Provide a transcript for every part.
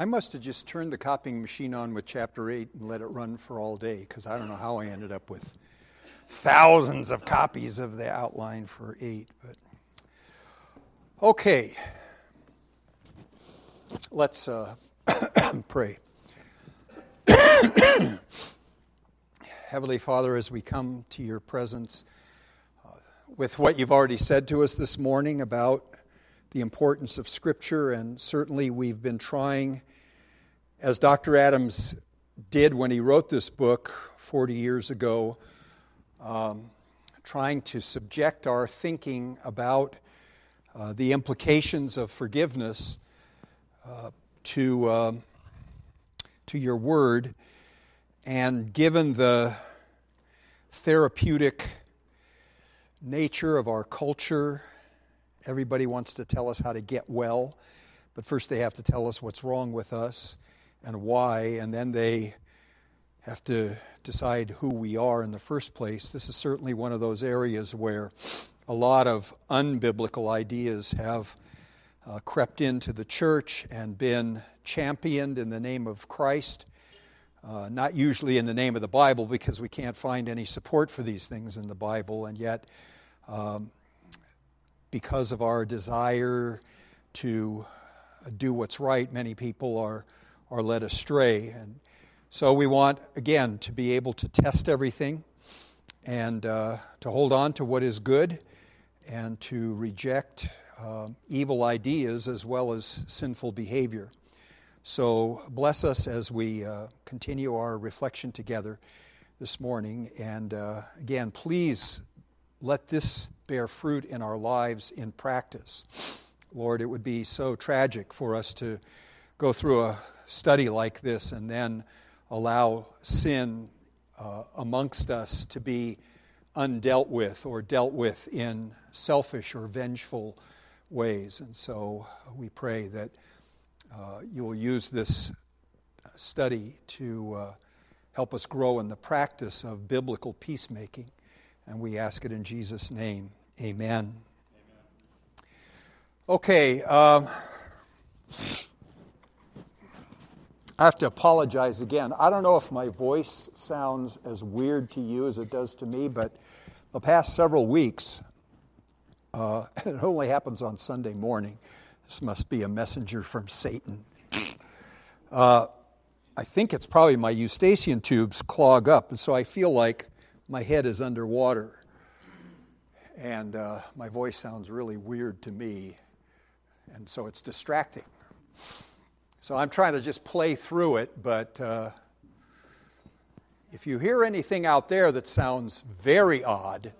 I must have just turned the copying machine on with chapter 8 and let it run for all day, because I don't know how I ended up with thousands of copies of the outline for 8. But okay, let's pray. Heavenly Father, as we come to your presence with what you've already said to us this morning about the importance of Scripture, and certainly we've been trying, as Dr. Adams did when he wrote this book 40 years ago, trying to subject our thinking about the implications of forgiveness to your Word. And given the therapeutic nature of our culture, everybody wants to tell us how to get well, but first they have to tell us what's wrong with us and why, and then they have to decide who we are in the first place. This is certainly one of those areas where a lot of unbiblical ideas have crept into the church and been championed in the name of Christ. Not usually in the name of the Bible, because we can't find any support for these things in the Bible, and yet because of our desire to do what's right, many people are led astray. And so we want, again, to be able to test everything and to hold on to what is good and to reject evil ideas as well as sinful behavior. So bless us as we continue our reflection together this morning. And again, please let this bear fruit in our lives in practice. Lord, it would be so tragic for us to go through a study like this and then allow sin amongst us to be undealt with or dealt with in selfish or vengeful ways. And so we pray that you will use this study to help us grow in the practice of biblical peacemaking. And we ask it in Jesus' name. Amen. Okay. I have to apologize again. I don't know if my voice sounds as weird to you as it does to me, but the past several weeks, and it only happens on Sunday morning. This must be a messenger from Satan. I think it's probably my eustachian tubes clog up, and so I feel like my head is underwater. And my voice sounds really weird to me, and so it's distracting. So I'm trying to just play through it, but if you hear anything out there that sounds very odd...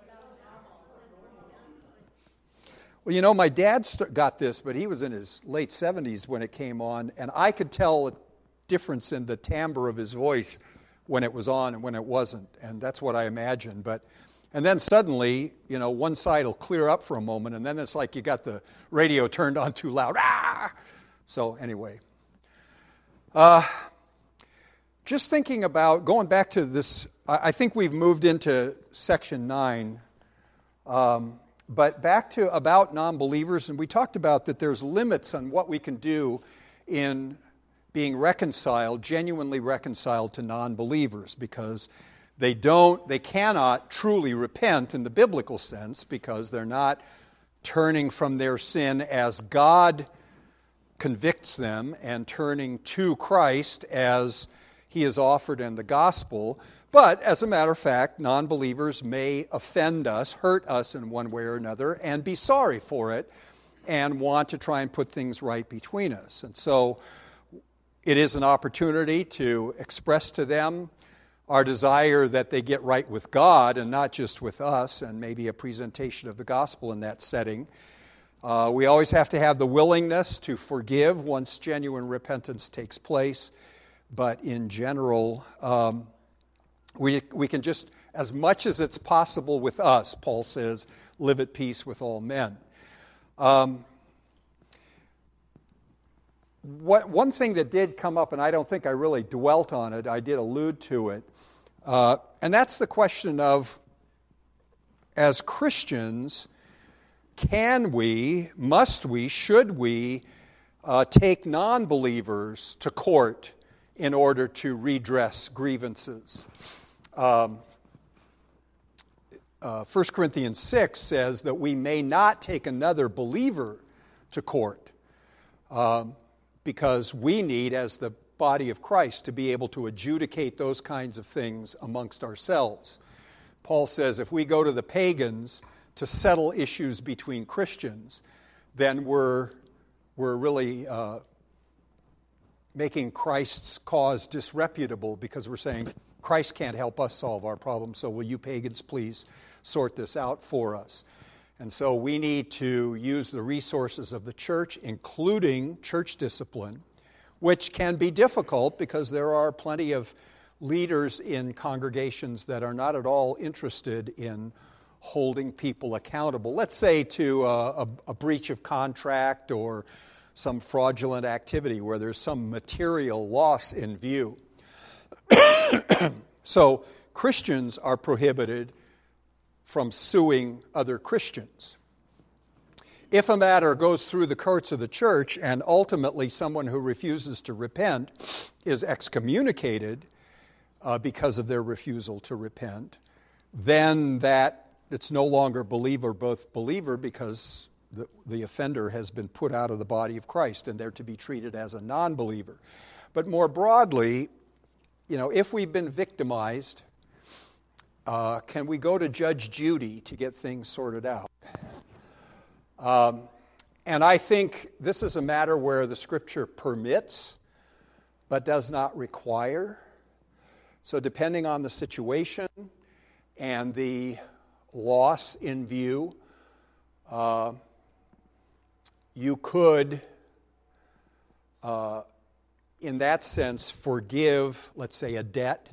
Well, you know, my dad got this, but he was in his late 70s when it came on, and I could tell a difference in the timbre of his voice when it was on and when it wasn't, and that's what I imagine. And then suddenly, you know, one side will clear up for a moment, and then it's like you got the radio turned on too loud. Ah! So anyway, just thinking about, going back to this, I think we've moved into section 9, but back to about non-believers, and we talked about that there's limits on what we can do in being reconciled, genuinely reconciled to non-believers, because they cannot truly repent in the biblical sense, because they're not turning from their sin as God convicts them and turning to Christ as He is offered in the gospel. But, as a matter of fact, non-believers may offend us, hurt us in one way or another, and be sorry for it, and want to try and put things right between us. And so, it is an opportunity to express to them our desire that they get right with God, and not just with us, and maybe a presentation of the gospel in that setting. We always have to have the willingness to forgive once genuine repentance takes place, but in general... We can just, as much as it's possible with us, Paul says, live at peace with all men. One thing that did come up, and I don't think I really dwelt on it, I did allude to it, and that's the question of, as Christians, can we, must we, should we take non-believers to court in order to redress grievances. 1 Corinthians 6 says that we may not take another believer to court because we need, as the body of Christ, to be able to adjudicate those kinds of things amongst ourselves. Paul says if we go to the pagans to settle issues between Christians, then we're really making Christ's cause disreputable, because we're saying Christ can't help us solve our problems, so will you pagans please sort this out for us? And so we need to use the resources of the church, including church discipline, which can be difficult because there are plenty of leaders in congregations that are not at all interested in holding people accountable. Let's say to a breach of contract or some fraudulent activity where there's some material loss in view. So Christians are prohibited from suing other Christians. If a matter goes through the courts of the church and ultimately someone who refuses to repent is excommunicated because of their refusal to repent, then that it's no longer believer both believer, because the offender has been put out of the body of Christ and they're to be treated as a non-believer. But more broadly, if we've been victimized, can we go to Judge Judy to get things sorted out? And I think this is a matter where the Scripture permits but does not require. So depending on the situation and the loss in view, you could, in that sense, forgive, let's say, a debt,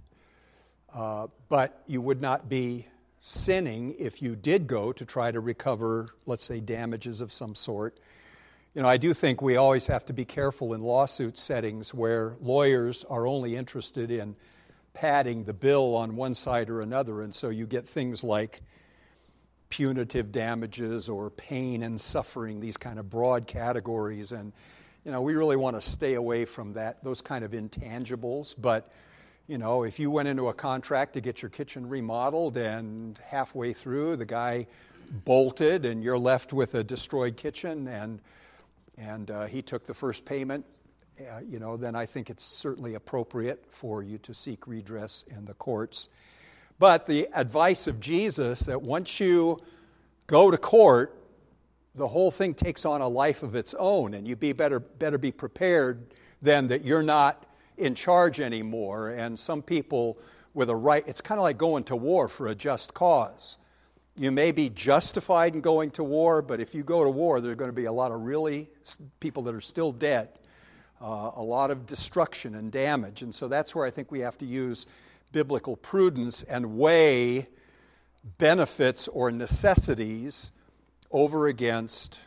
but you would not be sinning if you did go to try to recover, let's say, damages of some sort. I do think we always have to be careful in lawsuit settings where lawyers are only interested in padding the bill on one side or another, and so you get things like punitive damages or pain and suffering, these kind of broad categories, and we really want to stay away from those kind of intangibles. But if you went into a contract to get your kitchen remodeled and halfway through the guy bolted and you're left with a destroyed kitchen and he took the first payment, then I think it's certainly appropriate for you to seek redress in the courts. But the advice of Jesus that once you go to court, the whole thing takes on a life of its own, and you better be prepared then that you're not in charge anymore. And some people with a right, it's kind of like going to war for a just cause. You may be justified in going to war, but if you go to war, there are going to be a lot of really people that are still dead, a lot of destruction and damage. And so that's where I think we have to use biblical prudence and weigh benefits or necessities over against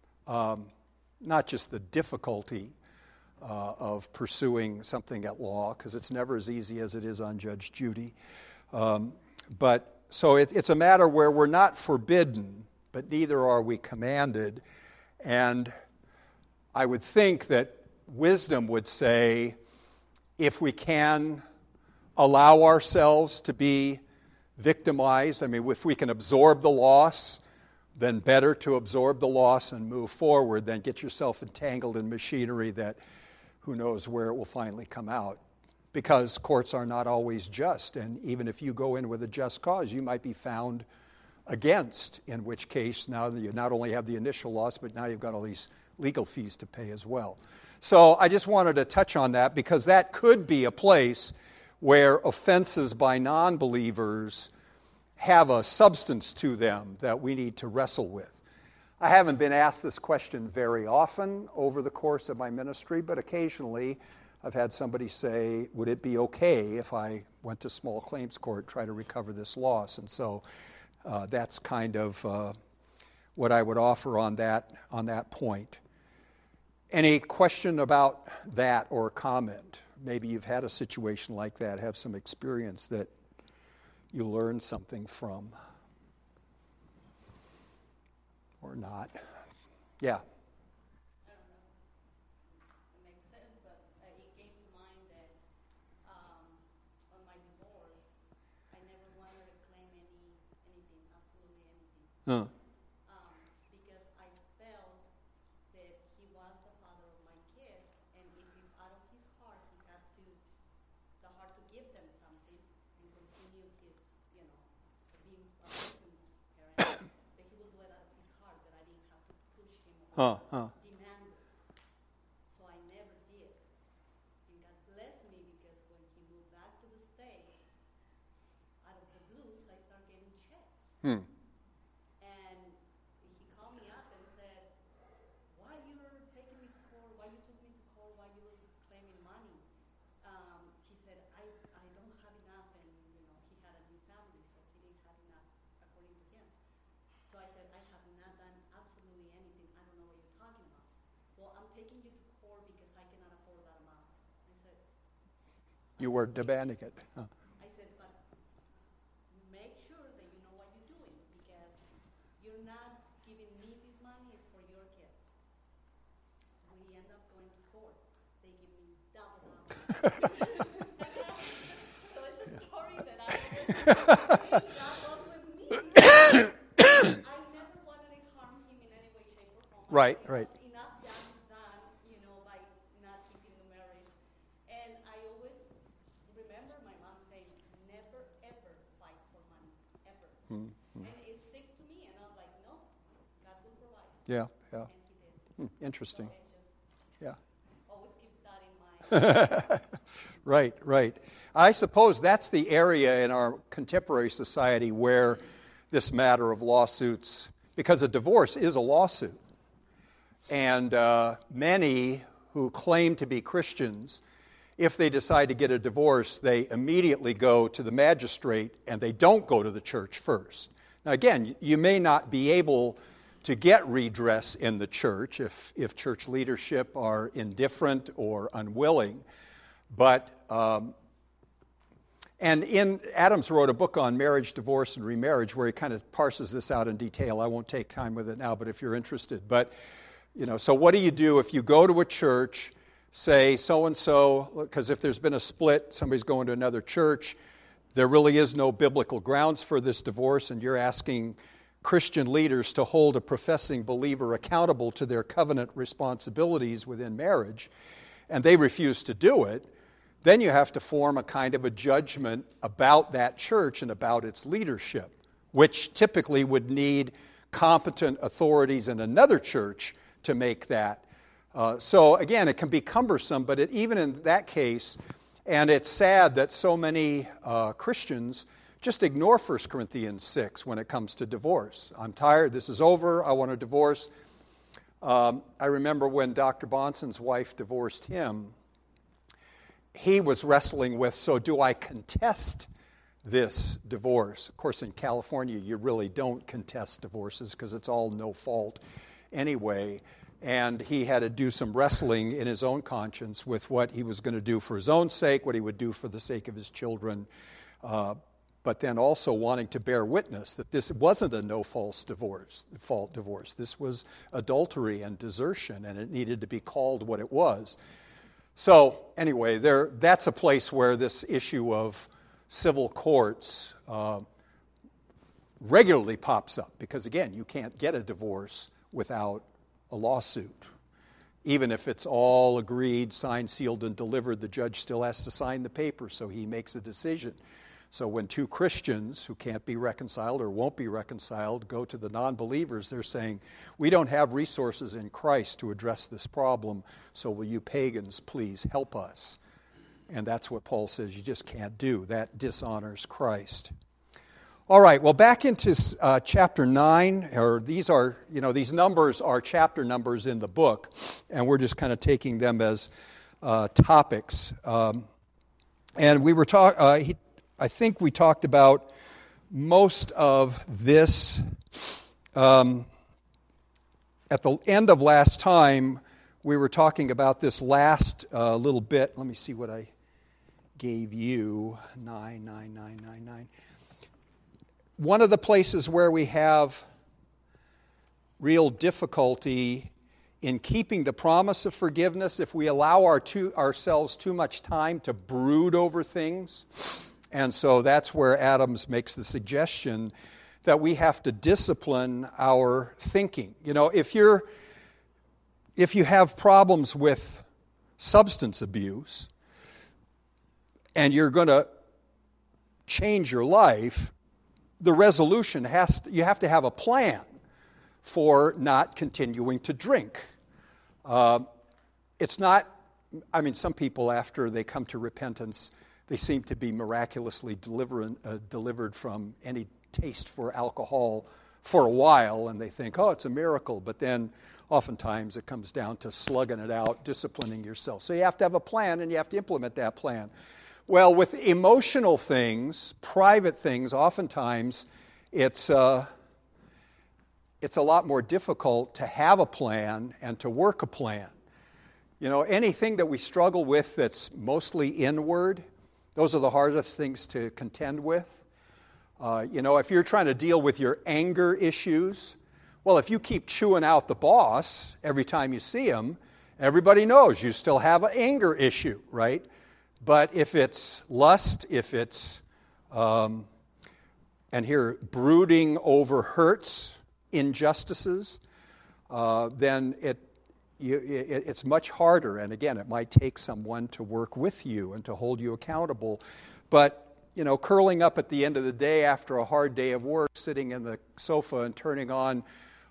not just the difficulty of pursuing something at law, because it's never as easy as it is on Judge Judy. But so it's a matter where we're not forbidden, but neither are we commanded. And I would think that wisdom would say, if we can allow ourselves to be victimized, if we can absorb the loss, then better to absorb the loss and move forward than get yourself entangled in machinery that who knows where it will finally come out. Because courts are not always just, and even if you go in with a just cause, you might be found against, in which case now you not only have the initial loss, but now you've got all these legal fees to pay as well. So I just wanted to touch on that, because that could be a place where offenses by non-believers have a substance to them that we need to wrestle with. I haven't been asked this question very often over the course of my ministry, but occasionally I've had somebody say, would it be okay if I went to small claims court, try to recover this loss? And so that's kind of what I would offer on that point. Any question about that or comment? Maybe you've had a situation like that, have some experience that you learned something from. Or not. Yeah. Huh. Because I felt that he was the father of my kids, and if he, out of his heart, he had the heart to give them something and continue his, being a person parent, that he would do it out of his heart, that I didn't have to push him or demand it. So I never did. And God blessed me because when he moved back to the States, out of the blues, I started getting checks. And he called me up and said, why you were taking me to court, why you took me to court, why you were claiming money. He said, I don't have enough, and he had a new family, so he didn't have enough according to him. So I said, I have not done absolutely anything. I don't know what you're talking about. Well, I'm taking you to court because I cannot afford that amount. I said, you were demanding it. Huh. I said, but make sure that you know what you're doing, because you're not giving me this money, it's for your kids. We end up going to court. They give me double amount. So it's a story that I was with me. I never wanted to harm him in any way, shape, or form. Right. Enough damage done, by not keeping the marriage. And I always remember my mom saying, never, ever fight for money, ever. And it stuck to me, and I was like, no, God will provide. Yeah. And he did. Interesting. So always keep that in mind. Right. I suppose that's the area in our contemporary society where this matter of lawsuits, because a divorce is a lawsuit. And many who claim to be Christians, if they decide to get a divorce, they immediately go to the magistrate and they don't go to the church first. Now again, you may not be able to get redress in the church if church leadership are indifferent or unwilling. But, and Adams wrote a book on marriage, divorce, and remarriage where he kind of parses this out in detail. I won't take time with it now, but if you're interested. But, so what do you do if you go to a church, say so-and-so, because if there's been a split, somebody's going to another church, there really is no biblical grounds for this divorce, and you're asking Christian leaders to hold a professing believer accountable to their covenant responsibilities within marriage, and they refuse to do it, then you have to form a kind of a judgment about that church and about its leadership, which typically would need competent authorities in another church to make that. So again, it can be cumbersome, but even in that case, and it's sad that so many Christians just ignore 1 Corinthians 6 when it comes to divorce. I'm tired, this is over, I want a divorce. I remember when Dr. Bonson's wife divorced him, he was wrestling with, so do I contest this divorce? Of course, in California, you really don't contest divorces because it's all no fault anyway. And he had to do some wrestling in his own conscience with what he was going to do for his own sake, what he would do for the sake of his children, but then also wanting to bear witness that this wasn't a no-fault divorce. This was adultery and desertion, and it needed to be called what it was. So anyway, that's a place where this issue of civil courts regularly pops up, because again, you can't get a divorce without a lawsuit. Even if it's all agreed, signed, sealed, and delivered, the judge still has to sign the paper, so he makes a decision. So when two Christians who can't be reconciled or won't be reconciled go to the non-believers, they're saying, we don't have resources in Christ to address this problem, so will you pagans please help us? And that's what Paul says you just can't do. That dishonors Christ. All right, well, back into chapter 9, or these numbers are chapter numbers in the book, and we're just kind of taking them as topics. And we were I think we talked about most of this at the end of last time. We were talking about this last little bit. Let me see what I gave you. 9. One of the places where we have real difficulty in keeping the promise of forgiveness, if we allow ourselves too much time to brood over things. And so that's where Adams makes the suggestion that we have to discipline our thinking. You know, if you have problems with substance abuse and you're going to change your life, the resolution you have to have a plan for not continuing to drink. It's not, I mean, some people after they come to repentance, they seem to be miraculously delivered from any taste for alcohol for a while, and they think, oh, it's a miracle. But then oftentimes it comes down to slugging it out, disciplining yourself. So you have to have a plan, and you have to implement that plan. Well, with emotional things, private things, oftentimes it's a lot more difficult to have a plan and to work a plan. You know, anything that we struggle with that's mostly inward, those are the hardest things to contend with. You know, if you're trying to deal with your anger issues, well, if you keep chewing out the boss every time you see him, everybody knows you still have an anger issue, right? But if it's lust, if it's, and here, brooding over hurts, injustices, then it's much harder. And again, it might take someone to work with you and to hold you accountable. But, you know, curling up at the end of the day after a hard day of work, sitting in the sofa and turning on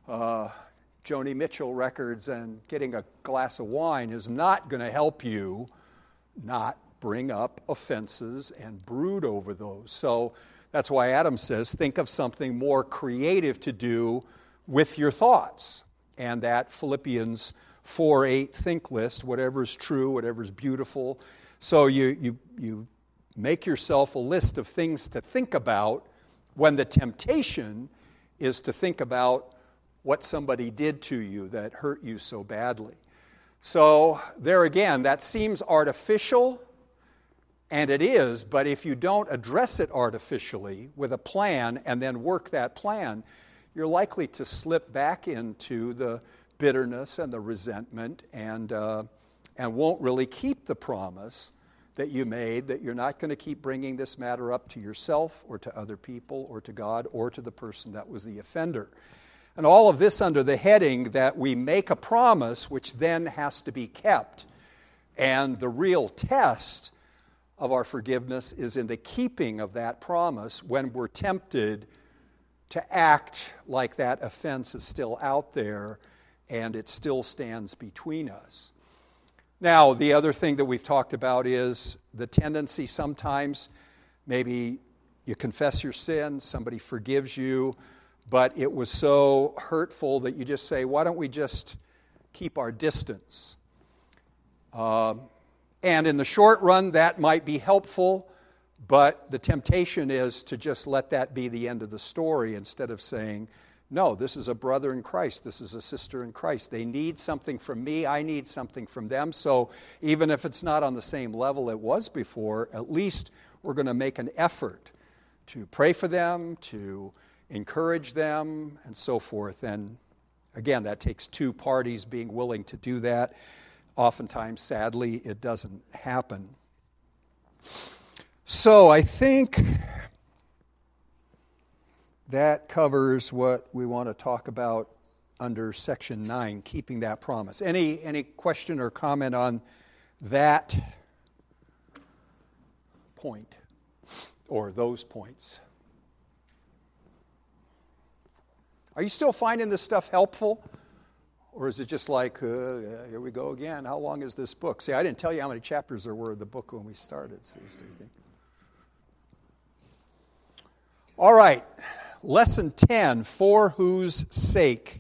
Joni Mitchell records and getting a glass of wine is not going to help you not bring up offenses and brood over those. So that's why Adam says, think of something more creative to do with your thoughts. And that Philippians 4:8 think list, whatever's true, whatever's beautiful. So you make yourself a list of things to think about when the temptation is to think about what somebody did to you that hurt you so badly. So there again, that seems artificial, and it is, but if you don't address it artificially with a plan and then work that plan, you're likely to slip back into the bitterness and the resentment and won't really keep the promise that you made, that you're not going to keep bringing this matter up to yourself or to other people or to God or to the person that was the offender. And all of this under the heading that we make a promise which then has to be kept. And the real test of our forgiveness is in the keeping of that promise when we're tempted to act like that offense is still out there and it still stands between us. Now, the other thing that we've talked about is the tendency sometimes, maybe you confess your sin, somebody forgives you, but it was so hurtful that you just say, why don't we just keep our distance? And in the short run, that might be helpful, but the temptation is to just let that be the end of the story instead of saying, no, this is a brother in Christ. This is a sister in Christ. They need something from me. I need something from them. So even if it's not on the same level it was before, at least we're going to make an effort to pray for them, to encourage them, and so forth. And again, that takes two parties being willing to do that. Oftentimes, sadly, it doesn't happen. So I think that covers what we want to talk about under Section 9, keeping that promise. Any question or comment on that point or those points? Are you still finding this stuff helpful? Or is it just like, here we go again, how long is this book? See, I didn't tell you how many chapters there were in the book when we started. So all right, Lesson 10, for whose sake.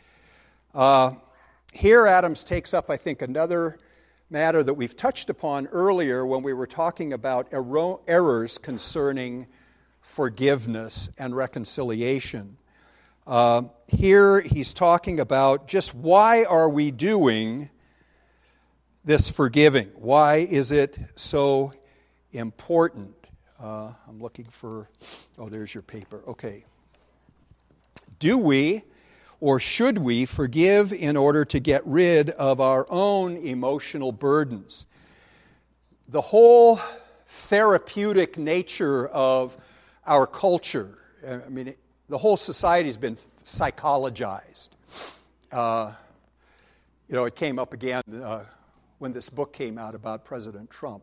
Here Adams takes up, I think, another matter that we've touched upon earlier when we were talking about errors concerning forgiveness and reconciliation. Here he's talking about just why are we doing this forgiving? Why is it so important? I'm looking for, there's your paper. Okay. Do we or should we forgive in order to get rid of our own emotional burdens? The whole therapeutic nature of our culture, I mean, the whole society's been psychologized. It came up again when this book came out about President Trump.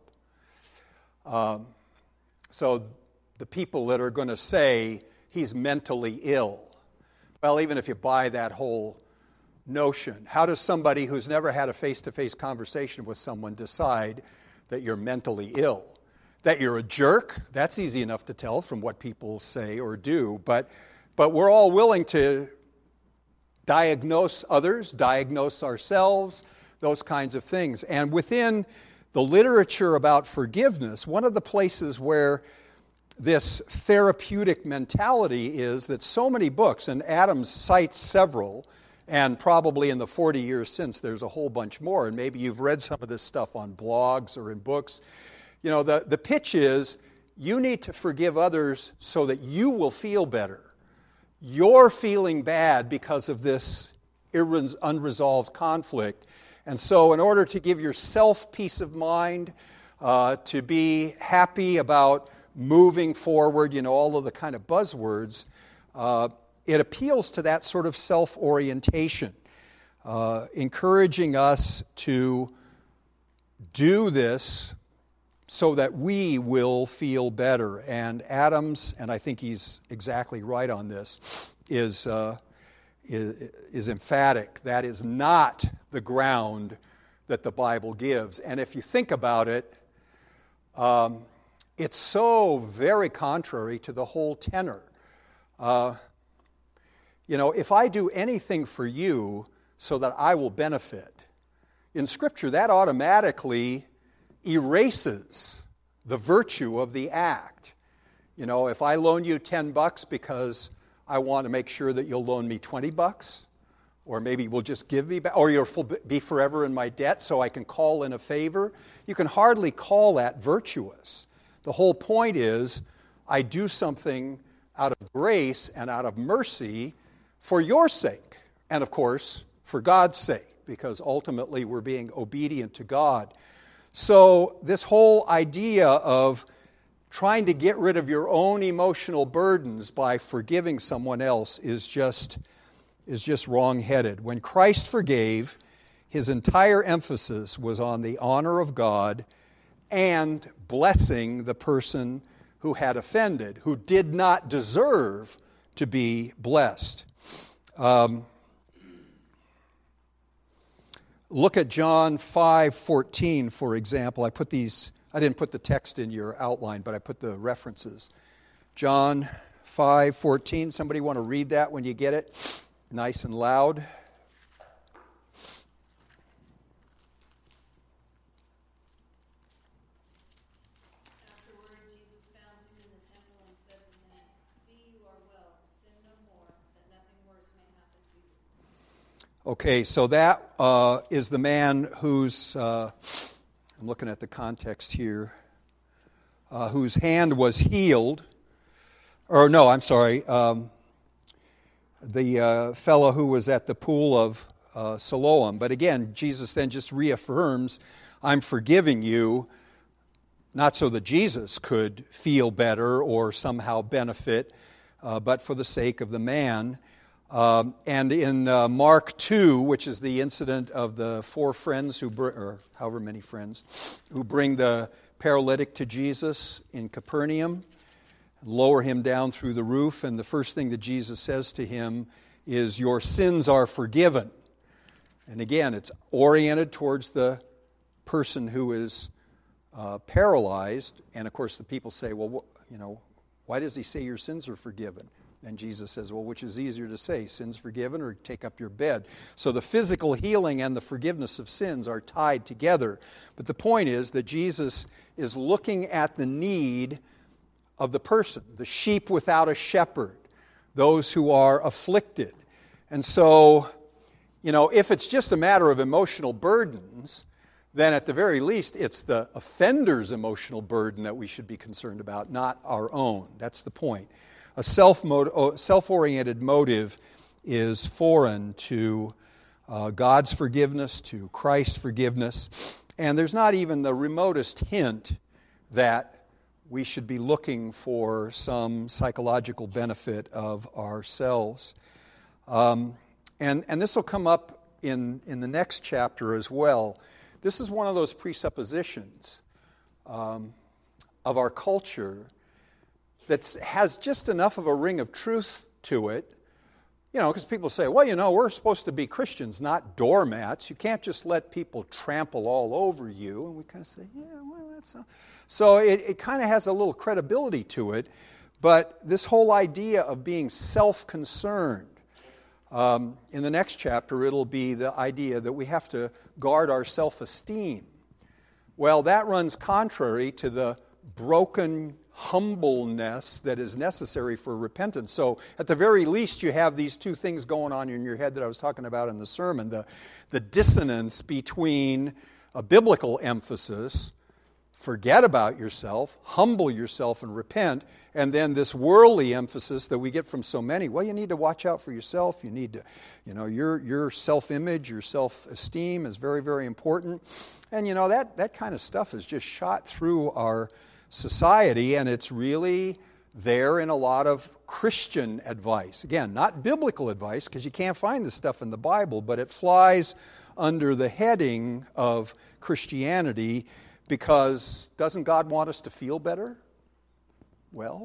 So the people that are going to say he's mentally ill, well, even if you buy that whole notion, how does somebody who's never had a face-to-face conversation with someone decide that you're mentally ill? That you're a jerk? That's easy enough to tell from what people say or do. But we're all willing to diagnose others, diagnose ourselves, those kinds of things. And within the literature about forgiveness, one of the places where this therapeutic mentality is that so many books, and Adams cites several, and probably in the 40 years since there's a whole bunch more, and maybe you've read some of this stuff on blogs or in books. The pitch is you need to forgive others so that you will feel better. You're feeling bad because of this unresolved conflict. And so in order to give yourself peace of mind, to be happy about moving forward, all of the kind of buzzwords, it appeals to that sort of self-orientation, encouraging us to do this so that we will feel better. And Adams, and I think he's exactly right on this, is emphatic. That is not the ground that the Bible gives. And if you think about it, it's so very contrary to the whole tenor. If I do anything for you so that I will benefit, in Scripture that automatically erases the virtue of the act. If I loan you $10 because I want to make sure that you'll loan me $20, or maybe we'll just give me back, or you'll be forever in my debt so I can call in a favor, you can hardly call that virtuous. The whole point is I do something out of grace and out of mercy for your sake, and of course for God's sake, because ultimately we're being obedient to God. So this whole idea of trying to get rid of your own emotional burdens by forgiving someone else is just wrong-headed. When Christ forgave, his entire emphasis was on the honor of God and blessing the person who had offended, who did not deserve to be blessed. Look at John 5:14, for example. I didn't put the text in your outline, but I put the references. John 5:14. Somebody want to read that when you get it? Nice and loud. Afterward, Jesus found him in the temple and said to him, "See, you are well. Sin no more, that nothing worse may happen to you." Okay, so that is the man whose, I'm looking at the context here, whose hand was healed. Or no, I'm sorry, the fellow who was at the pool of Siloam. But again, Jesus then just reaffirms, I'm forgiving you, not so that Jesus could feel better or somehow benefit, but for the sake of the man. And in Mark 2, which is the incident of the 4 friends or however many friends, who bring the paralytic to Jesus in Capernaum, lower him down through the roof, and the first thing that Jesus says to him is, "Your sins are forgiven." And again, it's oriented towards the person who is paralyzed. And of course, the people say, well, why does he say your sins are forgiven? And Jesus says, well, which is easier to say, sins forgiven or take up your bed? So the physical healing and the forgiveness of sins are tied together. But the point is that Jesus is looking at the need of the person, the sheep without a shepherd, those who are afflicted. And so, if it's just a matter of emotional burdens, then at the very least it's the offender's emotional burden that we should be concerned about, not our own. That's the point. A self-oriented motive is foreign to God's forgiveness, to Christ's forgiveness, and there's not even the remotest hint that we should be looking for some psychological benefit of ourselves. And this will come up in the next chapter as well. This is one of those presuppositions of our culture that has just enough of a ring of truth to it. Because people say, well, we're supposed to be Christians, not doormats. You can't just let people trample all over you. And we kind of say, yeah, well, that's not. So it kind of has a little credibility to it. But this whole idea of being self-concerned, in the next chapter, it'll be the idea that we have to guard our self-esteem. Well, that runs contrary to the broken humbleness that is necessary for repentance. So at the very least, you have these two things going on in your head that I was talking about in the sermon. The dissonance between a biblical emphasis, forget about yourself, humble yourself and repent, and then this worldly emphasis that we get from so many. Well, you need to watch out for yourself. You need to, your self-image, your self-esteem is very, very important. And, that kind of stuff is just shot through our society, and it's really there in a lot of Christian advice. Again, not biblical advice, because you can't find this stuff in the Bible, but it flies under the heading of Christianity, because doesn't God want us to feel better? Well,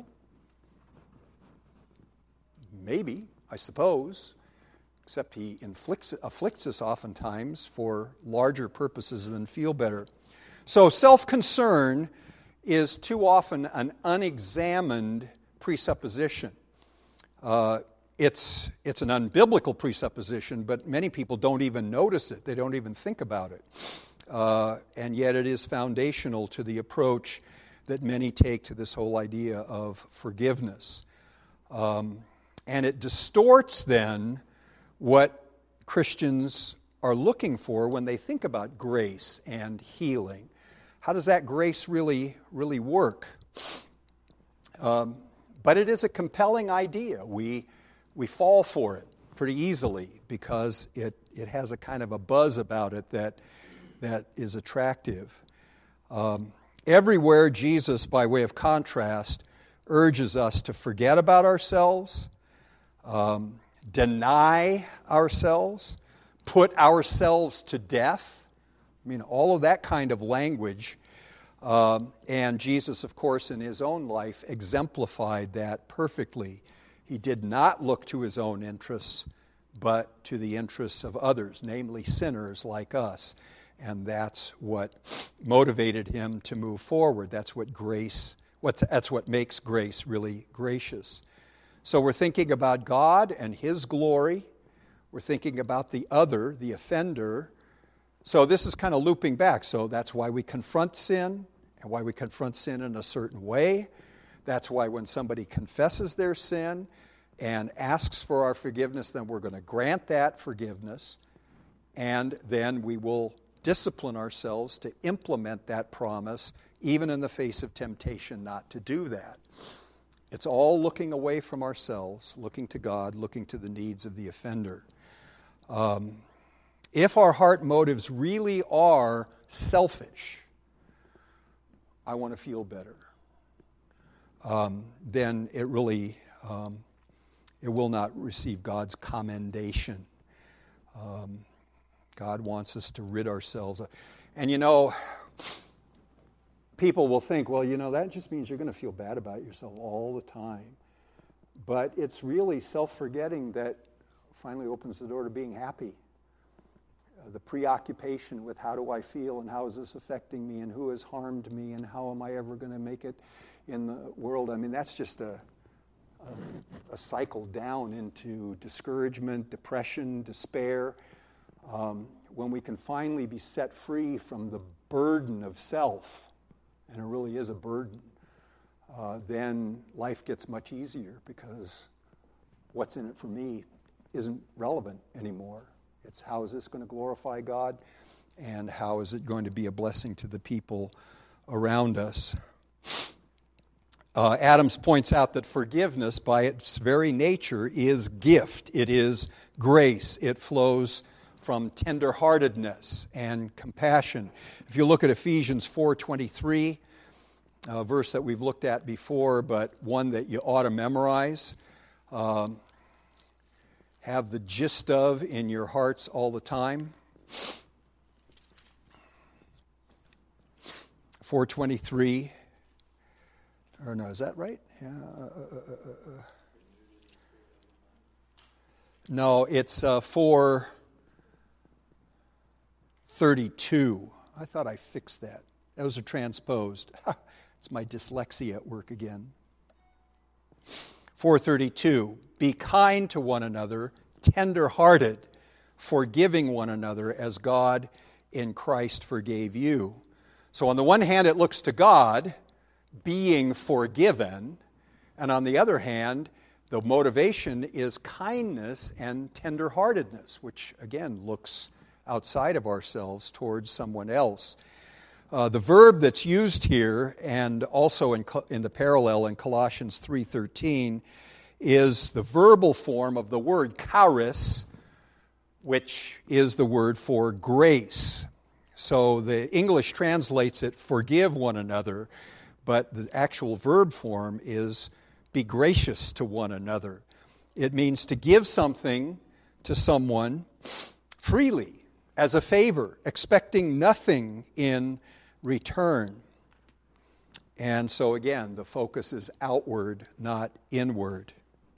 maybe, I suppose, except He afflicts us oftentimes for larger purposes than feel better. So self-concern is too often an unexamined presupposition. It's an unbiblical presupposition, but many people don't even notice it. They don't even think about it. And yet it is foundational to the approach that many take to this whole idea of forgiveness. And it distorts then what Christians are looking for when they think about grace and healing. How does that grace really work? But it is a compelling idea. We fall for it pretty easily because it has a kind of a buzz about it that is attractive. Everywhere Jesus, by way of contrast, urges us to forget about ourselves, deny ourselves, put ourselves to death. All of that kind of language. And Jesus, of course, in His own life, exemplified that perfectly. He did not look to His own interests, but to the interests of others, namely sinners like us. And that's what motivated Him to move forward. That's what makes grace really gracious. So we're thinking about God and His glory. We're thinking about the other, the offender. So this is kind of looping back. So that's why we confront sin, and why we confront sin in a certain way. That's why when somebody confesses their sin and asks for our forgiveness, then we're going to grant that forgiveness, and then we will discipline ourselves to implement that promise, even in the face of temptation not to do that. It's all looking away from ourselves, looking to God, looking to the needs of the offender. If our heart motives really are selfish, I want to feel better, then it really, it will not receive God's commendation. God wants us to rid ourselves. And people will think, well, that just means you're going to feel bad about yourself all the time. But it's really self-forgetting that finally opens the door to being happy. The preoccupation with how do I feel and how is this affecting me and who has harmed me and how am I ever going to make it in the world. That's just a cycle down into discouragement, depression, despair. When we can finally be set free from the burden of self, and it really is a burden, then life gets much easier because what's in it for me isn't relevant anymore. It's how is this going to glorify God, and how is it going to be a blessing to the people around us. Adams points out that forgiveness, by its very nature, is gift. It is grace. It flows from tenderheartedness and compassion. If you look at Ephesians 4:23, a verse that we've looked at before, but one that you ought to memorize, have the gist of in your hearts all the time. 4:23. Or no, is that right? Yeah. No, it's 4:32. I thought I fixed that. Those are transposed. It's my dyslexia at work again. 4:32. Be kind to one another, tender-hearted, forgiving one another as God in Christ forgave you. So on the one hand, it looks to God being forgiven, and on the other hand, the motivation is kindness and tender-heartedness, which again looks outside of ourselves towards someone else. The verb that's used here, and also in the parallel in Colossians 3:13, is the verbal form of the word charis, which is the word for grace. So the English translates it, forgive one another, but the actual verb form is be gracious to one another. It means to give something to someone freely, as a favor, expecting nothing in return. And so again, the focus is outward, not inward.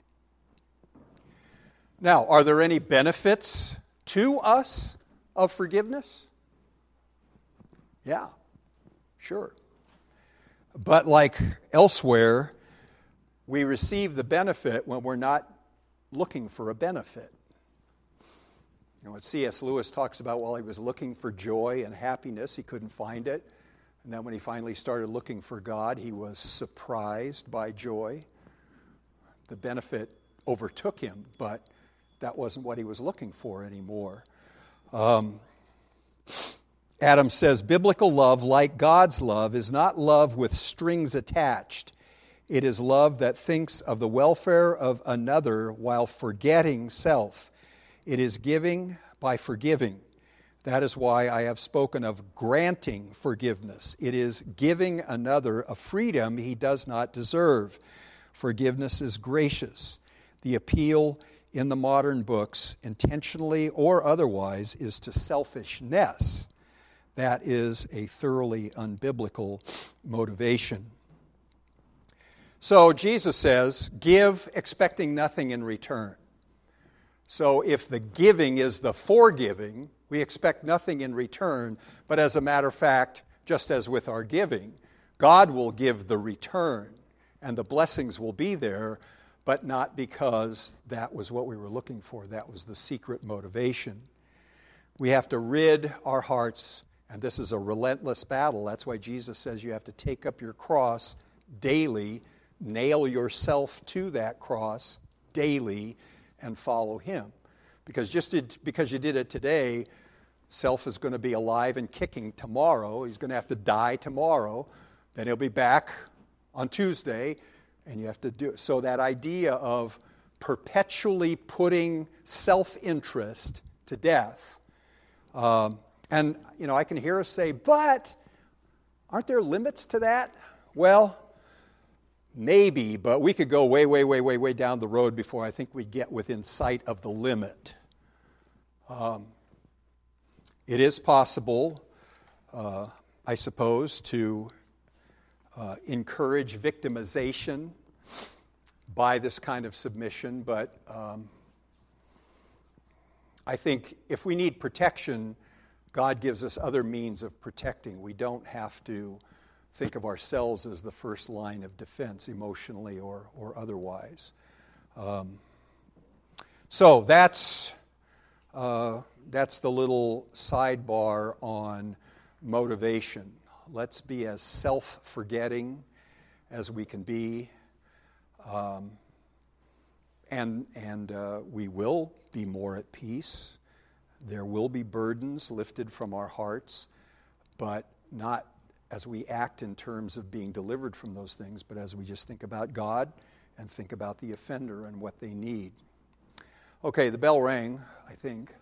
Now, are there any benefits to us of forgiveness? Yeah, sure. But like elsewhere, we receive the benefit when we're not looking for a benefit. You know, what C.S. Lewis talks about while he was looking for joy and happiness, he couldn't find it. And then when he finally started looking for God, he was surprised by joy. The benefit overtook him, but that wasn't what he was looking for anymore. Adam says, biblical love, like God's love, is not love with strings attached. It is love that thinks of the welfare of another while forgetting self. It is giving by forgiving. That is why I have spoken of granting forgiveness. It is giving another a freedom he does not deserve. Forgiveness is gracious. The appeal in the modern books, intentionally or otherwise, is to selfishness. That is a thoroughly unbiblical motivation. So Jesus says, give expecting nothing in return. So if the giving is the forgiving, we expect nothing in return. But as a matter of fact, just as with our giving, God will give the return, and the blessings will be there, but not because that was what we were looking for. That was the secret motivation. We have to rid our hearts, and this is a relentless battle. That's why Jesus says you have to take up your cross daily, nail yourself to that cross daily, and follow Him. Because because you did it today, self is going to be alive and kicking tomorrow. He's going to have to die tomorrow. Then he'll be back on Tuesday, and you have to do it. So that idea of perpetually putting self-interest to death. And, you know, I can hear us say, but aren't there limits to that? Well, maybe, but we could go way down the road before I think we get within sight of the limit. It is possible, I suppose, to encourage victimization by this kind of submission, but I think if we need protection, God gives us other means of protecting. We don't have to think of ourselves as the first line of defense, emotionally or otherwise. So that's the little sidebar on motivation. Let's be as self-forgetting as we can be, and we will be more at peace. There will be burdens lifted from our hearts, but not as we act in terms of being delivered from those things, but as we just think about God and think about the offender and what they need. Okay, the bell rang, I think.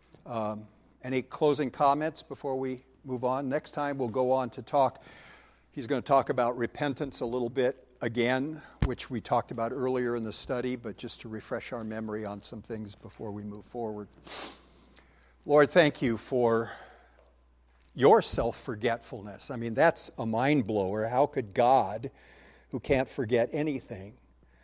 Any closing comments before we move on? Next time we'll go on to talk He's going to talk about repentance a little bit again, which we talked about earlier in the study, but just to refresh our memory on some things before we move forward. Lord, thank you for your self-forgetfulness. I mean, that's a mind blower. How could God, who can't forget anything,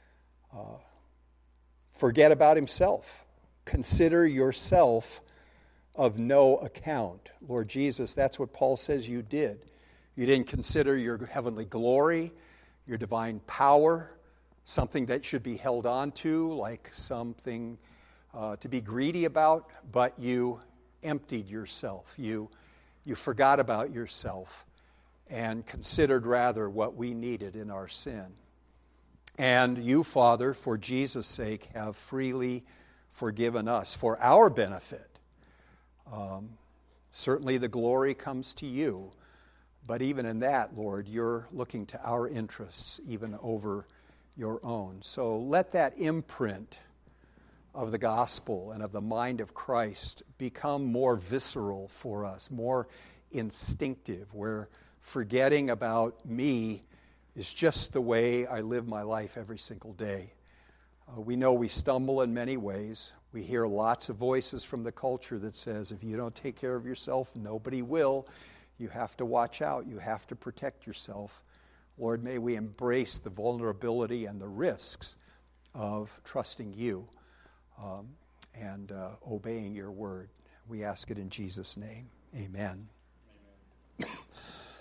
forget about himself? Consider yourself of no account. Lord Jesus, that's what Paul says you did. You didn't consider your heavenly glory, your divine power, something that should be held on to, like something to be greedy about, but you emptied yourself. You forgot about yourself and considered rather what we needed in our sin. And you, Father, for Jesus' sake, have freely forgiven us for our benefit. Certainly the glory comes to you, but even in that, Lord, you're looking to our interests even over your own. So let that imprint of the gospel and of the mind of Christ become more visceral for us, more instinctive, where forgetting about me is just the way I live my life every single day. We know we stumble in many ways. We hear lots of voices from the culture that says, if you don't take care of yourself, nobody will. You have to watch out. You have to protect yourself. Lord, may we embrace the vulnerability and the risks of trusting you and obeying your word. We ask it in Jesus' name. Amen.